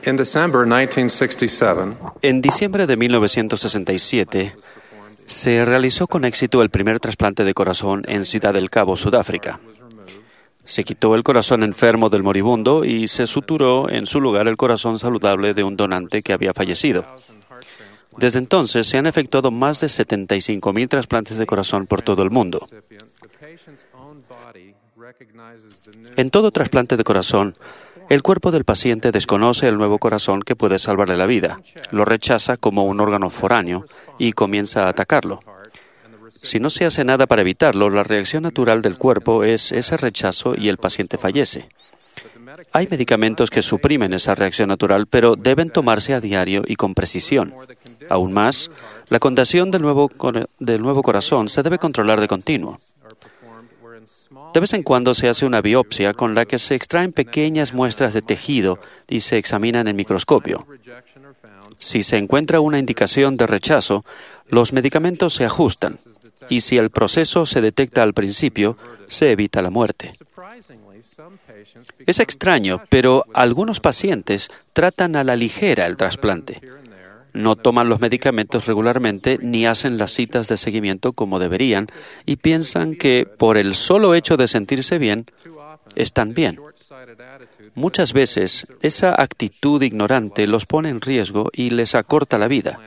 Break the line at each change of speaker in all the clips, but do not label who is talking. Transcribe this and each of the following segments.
In December 1967,
En diciembre de 1967, se realizó con éxito el primer trasplante de corazón en Ciudad del Cabo, Sudáfrica. Se quitó el corazón enfermo del moribundo y se suturó en su lugar el corazón saludable de un donante que había fallecido. Desde entonces se han efectuado más de 75,000 trasplantes de corazón por todo el mundo. En todo trasplante de corazón, el cuerpo del paciente desconoce el nuevo corazón que puede salvarle la vida, lo rechaza como un órgano foráneo y comienza a atacarlo. Si no se hace nada para evitarlo, la reacción natural del cuerpo es ese rechazo y el paciente fallece. Hay medicamentos que suprimen esa reacción natural, pero deben tomarse a diario y con precisión. Aún más, la condición del nuevo corazón se debe controlar de continuo. De vez en cuando se hace una biopsia con la que se extraen pequeñas muestras de tejido y se examinan en microscopio. Si se encuentra una indicación de rechazo, los medicamentos se ajustan y si el proceso se detecta al principio, se evita la muerte. Es extraño, pero algunos pacientes tratan a la ligera el trasplante. No toman los medicamentos regularmente ni hacen las citas de seguimiento como deberían y piensan que por el solo hecho de sentirse bien, están bien. Muchas veces, esa actitud ignorante los pone en riesgo y les acorta la vida.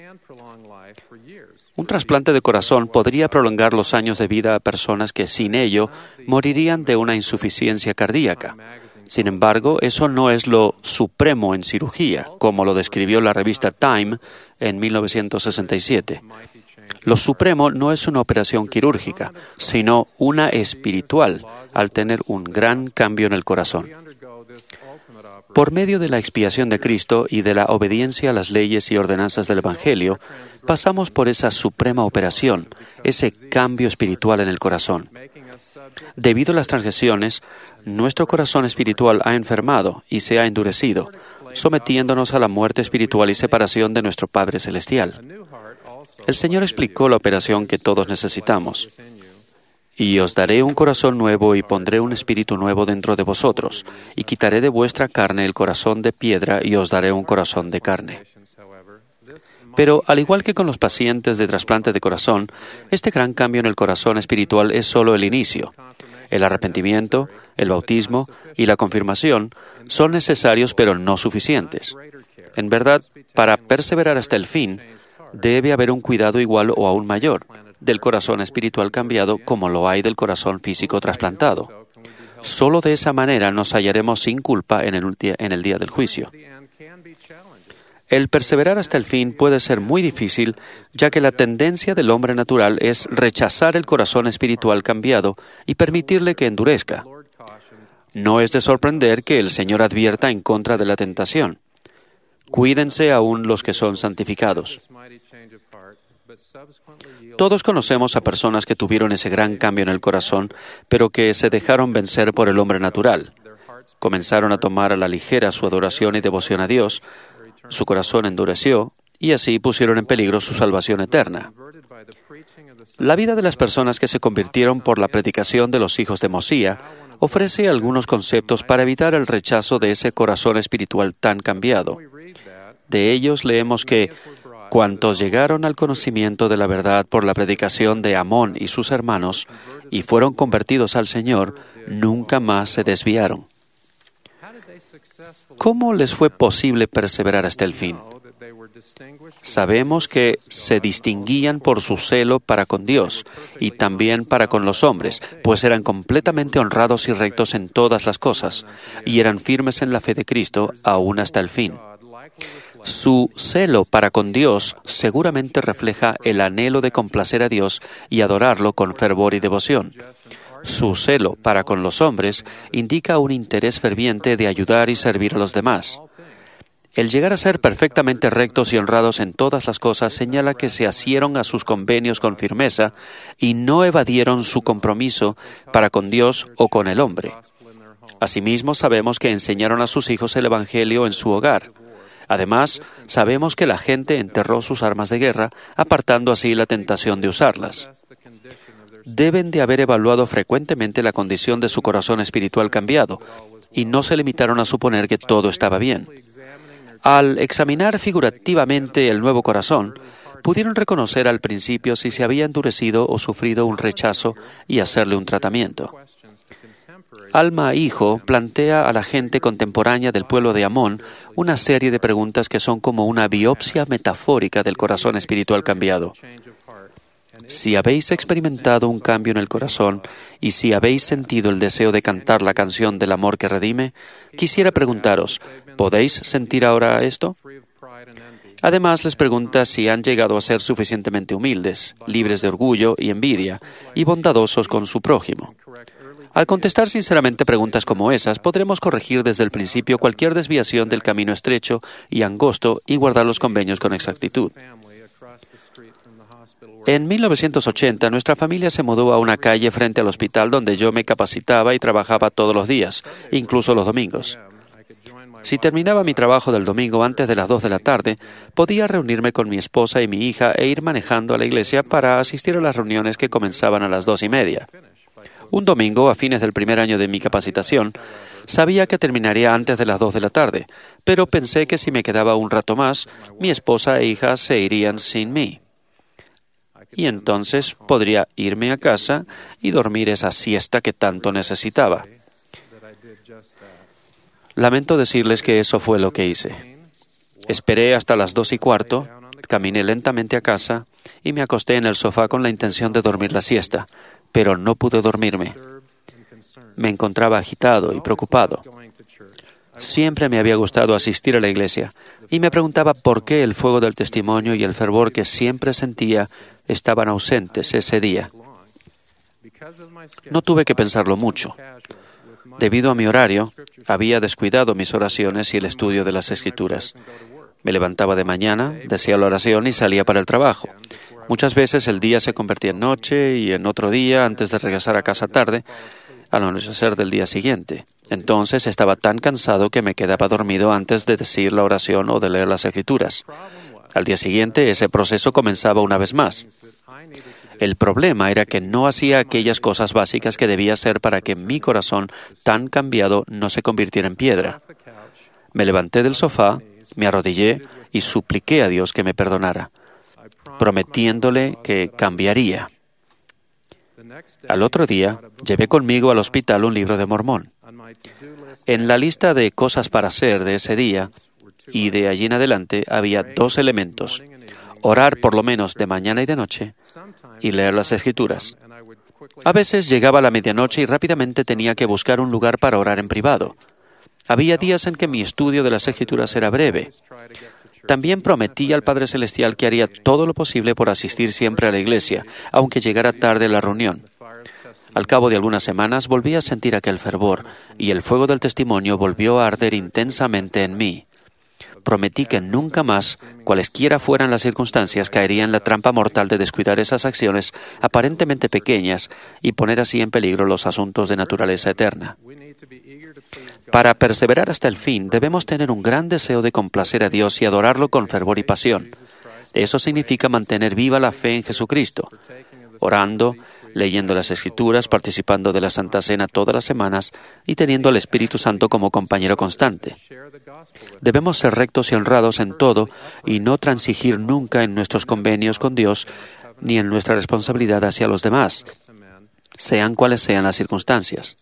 Un trasplante de corazón podría prolongar los años de vida a personas que sin ello morirían de una insuficiencia cardíaca. Sin embargo, eso no es lo supremo en cirugía, como lo describió la revista Time en 1967. Lo supremo no es una operación quirúrgica, sino una espiritual, al tener un gran cambio en el corazón. Por medio de la expiación de Cristo y de la obediencia a las leyes y ordenanzas del Evangelio, pasamos por esa suprema operación, ese cambio espiritual en el corazón. Debido a las transgresiones, nuestro corazón espiritual ha enfermado y se ha endurecido, sometiéndonos a la muerte espiritual y separación de nuestro Padre Celestial. El Señor explicó la operación que todos necesitamos. Y os daré un corazón nuevo y pondré un espíritu nuevo dentro de vosotros, y quitaré de vuestra carne el corazón de piedra y os daré un corazón de carne. Pero, al igual que con los pacientes de trasplante de corazón, este gran cambio en el corazón espiritual es solo el inicio. El arrepentimiento, el bautismo y la confirmación son necesarios pero no suficientes. En verdad, para perseverar hasta el fin, debe haber un cuidado igual o aún mayor del corazón espiritual cambiado como lo hay del corazón físico trasplantado. Solo de esa manera nos hallaremos sin culpa en el día del juicio. El perseverar hasta el fin puede ser muy difícil, ya que la tendencia del hombre natural es rechazar el corazón espiritual cambiado y permitirle que endurezca. No es de sorprender que el Señor advierta en contra de la tentación. Cuídense aún los que son santificados. Todos conocemos a personas que tuvieron ese gran cambio en el corazón, pero que se dejaron vencer por el hombre natural. Comenzaron a tomar a la ligera su adoración y devoción a Dios, su corazón endureció, y así pusieron en peligro su salvación eterna. La vida de las personas que se convirtieron por la predicación de los hijos de Mosía ofrece algunos conceptos para evitar el rechazo de ese corazón espiritual tan cambiado. De ellos leemos que cuantos llegaron al conocimiento de la verdad por la predicación de Amón y sus hermanos y fueron convertidos al Señor, nunca más se desviaron. ¿Cómo les fue posible perseverar hasta el fin? Sabemos que se distinguían por su celo para con Dios y también para con los hombres, pues eran completamente honrados y rectos en todas las cosas, y eran firmes en la fe de Cristo aún hasta el fin. Su celo para con Dios seguramente refleja el anhelo de complacer a Dios y adorarlo con fervor y devoción. Su celo para con los hombres indica un interés ferviente de ayudar y servir a los demás. El llegar a ser perfectamente rectos y honrados en todas las cosas señala que se asieron a sus convenios con firmeza y no evadieron su compromiso para con Dios o con el hombre. Asimismo, sabemos que enseñaron a sus hijos el Evangelio en su hogar. Además, sabemos que la gente enterró sus armas de guerra, apartando así la tentación de usarlas. Deben de haber evaluado frecuentemente la condición de su corazón espiritual cambiado, y no se limitaron a suponer que todo estaba bien. Al examinar figurativamente el nuevo corazón, pudieron reconocer al principio si se había endurecido o sufrido un rechazo y hacerle un tratamiento. Alma Hijo plantea a la gente contemporánea del pueblo de Amón una serie de preguntas que son como una biopsia metafórica del corazón espiritual cambiado. Si habéis experimentado un cambio en el corazón y si habéis sentido el deseo de cantar la canción del amor que redime, quisiera preguntaros, ¿podéis sentir ahora esto? Además, les pregunta si han llegado a ser suficientemente humildes, libres de orgullo y envidia, y bondadosos con su prójimo. Al contestar sinceramente preguntas como esas, podremos corregir desde el principio cualquier desviación del camino estrecho y angosto y guardar los convenios con exactitud. En 1980, nuestra familia se mudó a una calle frente al hospital donde yo me capacitaba y trabajaba todos los días, incluso los domingos. Si terminaba mi trabajo del domingo antes de las 2 de la tarde, podía reunirme con mi esposa y mi hija e ir manejando a la iglesia para asistir a las reuniones que comenzaban a las 2:30. Un domingo, a fines del primer año de mi capacitación, sabía que terminaría antes de las 2 de la tarde, pero pensé que si me quedaba un rato más, mi esposa e hija se irían sin mí. Y entonces podría irme a casa y dormir esa siesta que tanto necesitaba. Lamento decirles que eso fue lo que hice. Esperé hasta las 2:15, caminé lentamente a casa y me acosté en el sofá con la intención de dormir la siesta, pero no pude dormirme. Me encontraba agitado y preocupado. Siempre me había gustado asistir a la iglesia y me preguntaba por qué el fuego del testimonio y el fervor que siempre sentía estaban ausentes ese día. No tuve que pensarlo mucho. Debido a mi horario, había descuidado mis oraciones y el estudio de las Escrituras. Me levantaba de mañana, decía la oración y salía para el trabajo. Muchas veces el día se convertía en noche y en otro día antes de regresar a casa tarde, al anochecer del día siguiente. Entonces estaba tan cansado que me quedaba dormido antes de decir la oración o de leer las Escrituras. Al día siguiente, ese proceso comenzaba una vez más. El problema era que no hacía aquellas cosas básicas que debía hacer para que mi corazón tan cambiado no se convirtiera en piedra. Me levanté del sofá, me arrodillé y supliqué a Dios que me perdonara, prometiéndole que cambiaría. Al otro día, llevé conmigo al hospital un libro de Mormón. En la lista de cosas para hacer de ese día y de allí en adelante había 2 elementos: orar por lo menos de mañana y de noche y leer las Escrituras. A veces llegaba la medianoche y rápidamente tenía que buscar un lugar para orar en privado. Había días en que mi estudio de las Escrituras era breve. También prometí al Padre Celestial que haría todo lo posible por asistir siempre a la iglesia, aunque llegara tarde a la reunión. Al cabo de algunas semanas volví a sentir aquel fervor y el fuego del testimonio volvió a arder intensamente en mí. Prometí que nunca más, cualesquiera fueran las circunstancias, caería en la trampa mortal de descuidar esas acciones aparentemente pequeñas y poner así en peligro los asuntos de naturaleza eterna. Para perseverar hasta el fin, debemos tener un gran deseo de complacer a Dios y adorarlo con fervor y pasión. Eso significa mantener viva la fe en Jesucristo, orando, leyendo las Escrituras, participando de la Santa Cena todas las semanas y teniendo al Espíritu Santo como compañero constante. Debemos ser rectos y honrados en todo y no transigir nunca en nuestros convenios con Dios ni en nuestra responsabilidad hacia los demás, sean cuales sean las circunstancias.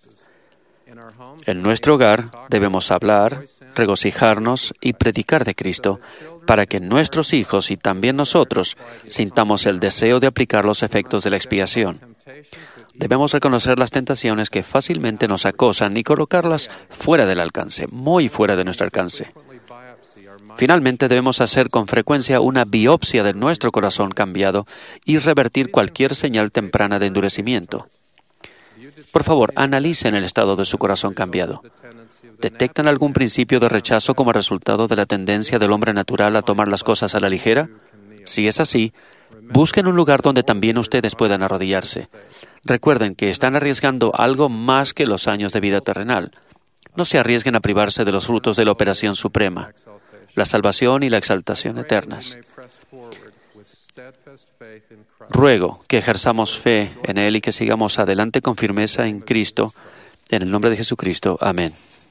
En nuestro hogar debemos hablar, regocijarnos y predicar de Cristo para que nuestros hijos y también nosotros sintamos el deseo de aplicar los efectos de la expiación. Debemos reconocer las tentaciones que fácilmente nos acosan y colocarlas fuera del alcance, muy fuera de nuestro alcance. Finalmente, debemos hacer con frecuencia una biopsia de nuestro corazón cambiado y revertir cualquier señal temprana de endurecimiento. Por favor, analicen el estado de su corazón cambiado. ¿Detectan algún principio de rechazo como resultado de la tendencia del hombre natural a tomar las cosas a la ligera? Si es así, busquen un lugar donde también ustedes puedan arrodillarse. Recuerden que están arriesgando algo más que los años de vida terrenal. No se arriesguen a privarse de los frutos de la operación suprema, la salvación y la exaltación eternas. Ruego que ejerzamos fe en Él y que sigamos adelante con firmeza en Cristo. En el nombre de Jesucristo. Amén.